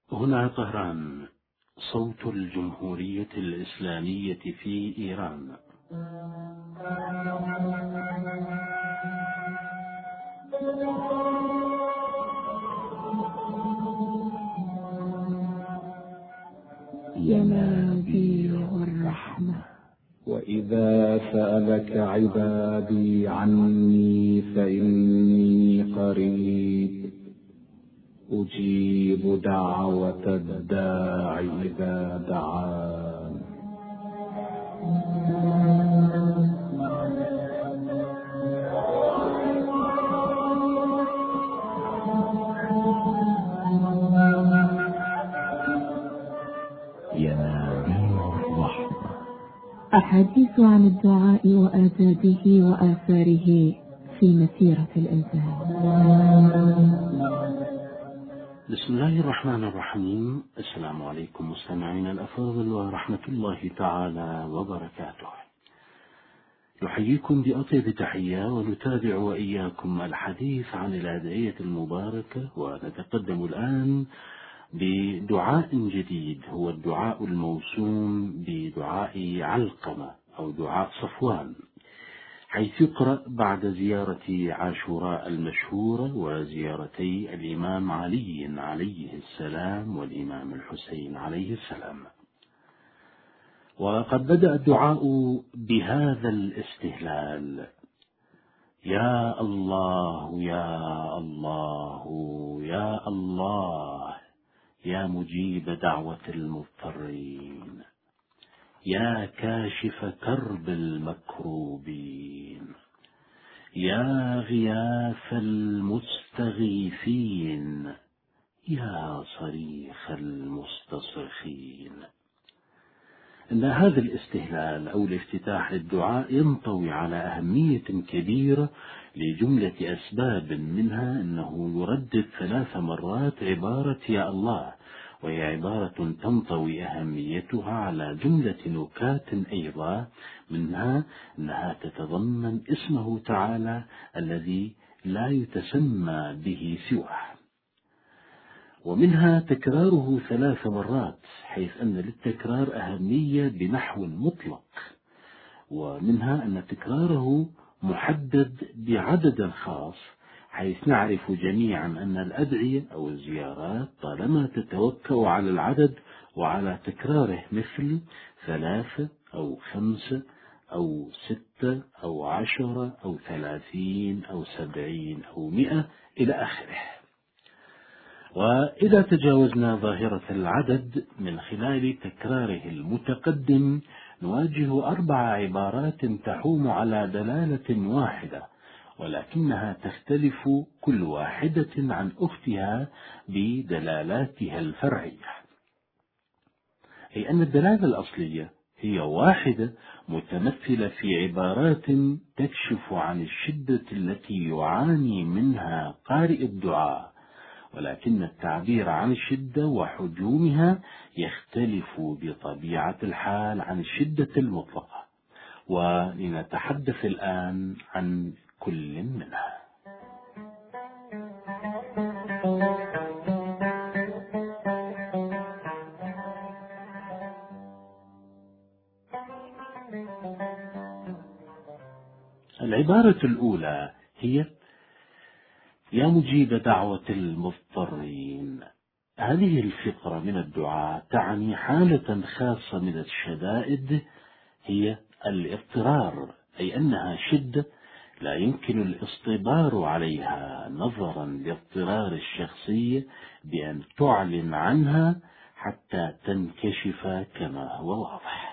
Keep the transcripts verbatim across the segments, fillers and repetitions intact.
هنا طهران، صوت الجمهورية الإسلامية في إيران. ينابيع الرحمة. وإذا سألك عبادي عني فإني قريب أجيب دعوة الداع إذا دعان. ينابيع الرحمة. أحاديث عن الدعاء وآدابه وآثاره في مسيرة الإنسان. بسم الله الرحمن الرحيم. السلام عليكم مستمعينا الأفاضل ورحمة الله تعالى وبركاته. نحييكم بأطيب تحية ونتابع وإياكم الحديث عن الأدعية المباركة، ونتقدم الآن بدعاء جديد، هو الدعاء الموسوم بدعاء علقمة أو دعاء صفوان، حيث يقرأ بعد زيارة عاشوراء المشهورة وزيارتي الإمام علي عليه السلام والإمام الحسين عليه السلام. وقد بدأ الدعاء بهذا الاستهلال: يا الله يا الله يا الله يا مجيب دعوة المضطرين، يا كاشف كرب المكروبين، يا غياث المستغيثين، يا صريخ المستصرخين. إن هذا الاستهلال أو الافتتاح للدعاء ينطوي على أهمية كبيرة لجملة أسباب، منها أنه يردد ثلاث مرات عبارة يا الله، وهي عبارة تنطوي أهميتها على جملة نكات أيضا، منها أنها تتضمن اسمه تعالى الذي لا يتسمى به سواه، ومنها تكراره ثلاث مرات حيث أن للتكرار أهمية بنحو مطلق، ومنها أن تكراره محدد بعدد خاص، حيث نعرف جميعا أن الأدعية أو الزيارات طالما تتوكأ على العدد وعلى تكراره، مثل ثلاثة أو خمسة أو ستة أو عشرة أو ثلاثين أو سبعين أو مئة إلى آخره. وإذا تجاوزنا ظاهرة العدد من خلال تكراره المتقدم، نواجه أربع عبارات تحوم على دلالة واحدة، ولكنها تختلف كل واحدة عن أختها بدلالاتها الفرعية، أي أن الدلالة الأصلية هي واحدة متمثلة في عبارات تكشف عن الشدة التي يعاني منها قارئ الدعاء، ولكن التعبير عن الشدة وحجومها يختلف بطبيعة الحال عن الشدة المطلقة، ولنتحدث الآن عن كل منها. العبارة الأولى هي يا مجيب دعوة المضطرين. هذه الفقرة من الدعاء تعني حالة خاصة من الشدائد، هي الاضطرار، أي أنها شدة لا يمكن الاصطبار عليها نظرا لاضطرار الشخصية بأن تعلن عنها حتى تنكشف كما هو واضح.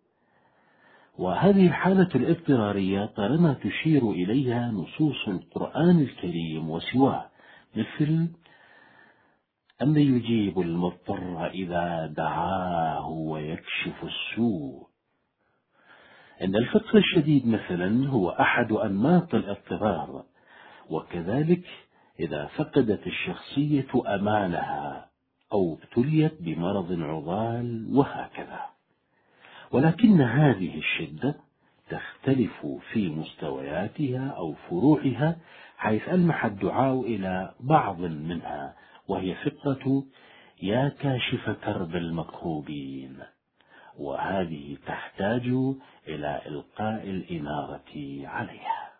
وهذه الحالة الاضطرارية طالما تشير إليها نصوص القرآن الكريم وسواه، مثل أن يجيب المضطر إذا دعاه ويكشف السوء. إن الفقر الشديد مثلا هو أحد أنماط الاضطرار، وكذلك إذا فقدت الشخصية أمانها أو ابتليت بمرض عضال وهكذا. ولكن هذه الشدة تختلف في مستوياتها أو فروعها، حيث ألمح الدعاء إلى بعض منها، وهي فقرة يا كاشف كرب المكروبين، وهذه تحتاج إلى إلقاء الإنارة عليها.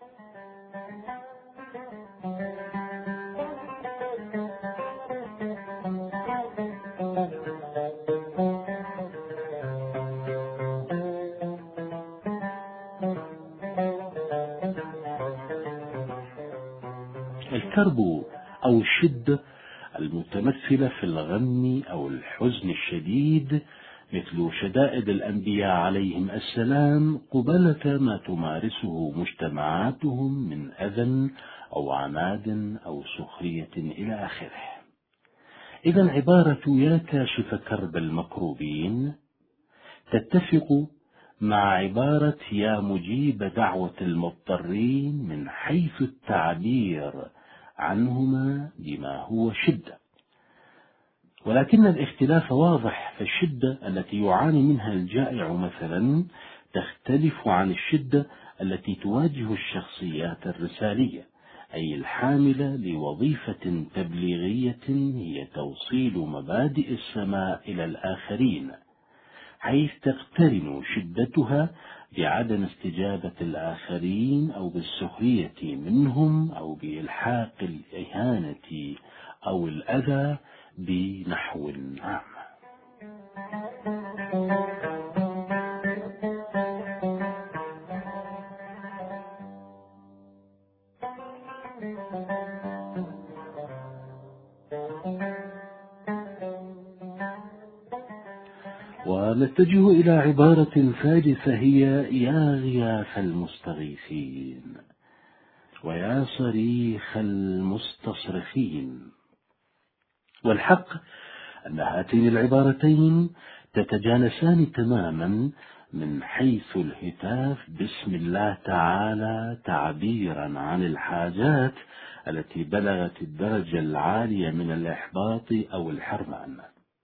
الكرب أو الشدة المتمثلة في الغم أو الحزن الشديد مثل شدائد الأنبياء عليهم السلام قبلة ما تمارسه مجتمعاتهم من أذى أو عناد أو سخرية إلى آخره. إذا عبارة يا كاشف كرب المكروبين تتفق مع عبارة يا مجيب دعوة المضطرين من حيث التعبير عنهما بما هو شدة، ولكن الاختلاف واضح. فالشدة التي يعاني منها الجائع مثلا تختلف عن الشدة التي تواجه الشخصيات الرسالية، أي الحاملة لوظيفة تبليغية هي توصيل مبادئ السماء إلى الآخرين، حيث تقترن شدتها بعدم استجابة الآخرين أو بالسخرية منهم أو بإلحاق الإهانة أو الأذى بنحو عام. ونتجه إلى عبارة ثالثة هي يا غياث المستغيثين ويا صريخ المستصرخين. والحق أن هاتين العبارتين تتجانسان تماما من حيث الهتاف باسم الله تعالى تعبيرا عن الحاجات التي بلغت الدرجة العالية من الإحباط أو الحرمان.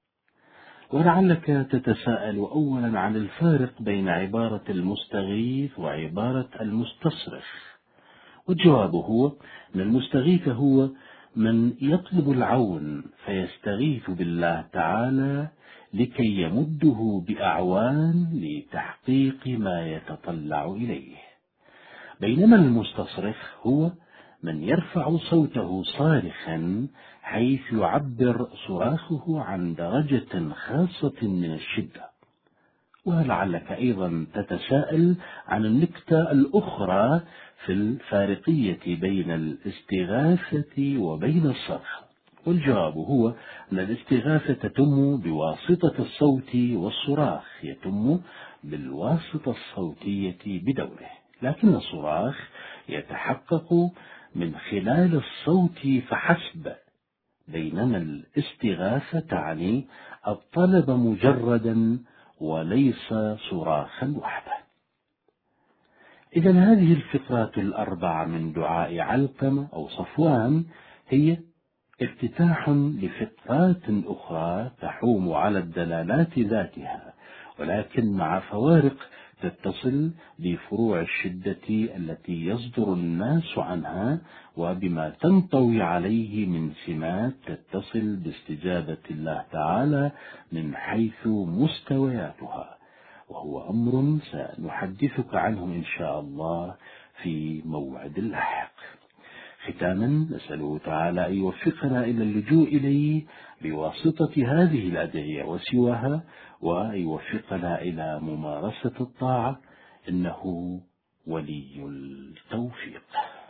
ولعلك تتساءل أولا عن الفارق بين عبارة المستغيث وعبارة المستصرخ، والجواب هو أن المستغيث هو من يطلب العون فيستغيث بالله تعالى لكي يمده بأعوان لتحقيق ما يتطلع إليه، بينما المستصرخ هو من يرفع صوته صارخا حيث يعبر صراخه عن درجة خاصة من الشدة. ولعلك أيضا تتساءل عن النكتة الأخرى في الفارقية بين الاستغاثة وبين الصرخ، والجواب هو أن الاستغاثة تتم بواسطة الصوت والصراخ يتم بالواسطة الصوتية بدوره، لكن الصراخ يتحقق من خلال الصوت فحسب، بينما الاستغاثة تعني الطلب مجردا وليس صراخا وحده. إذا هذه الفقرات الأربع من دعاء علقمة أو صفوان هي افتتاح لفقرات أخرى تحوم على الدلالات ذاتها، ولكن مع فوارق تتصل بفروع الشدة التي يصدر الناس عنها وبما تنطوي عليه من سمات تتصل باستجابة الله تعالى من حيث مستوياتها، وهو أمر سنحدثك عنه إن شاء الله في موعد لاحق. ختاما نسأله تعالى أن يوفقنا إلى اللجوء إليه بواسطة هذه الأدعية وسواها، وأن يوفقنا إلى ممارسة الطاعة، إنه ولي التوفيق.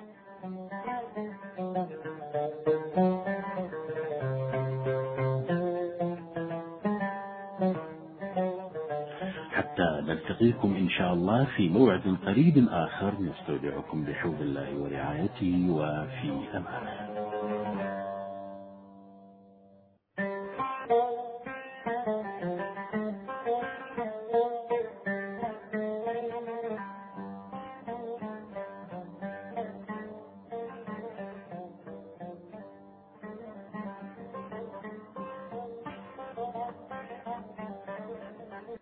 حتى نلتقيكم إن شاء الله في موعد قريب آخر، نستودعكم بحفظ الله ورعايته وفي أمانه.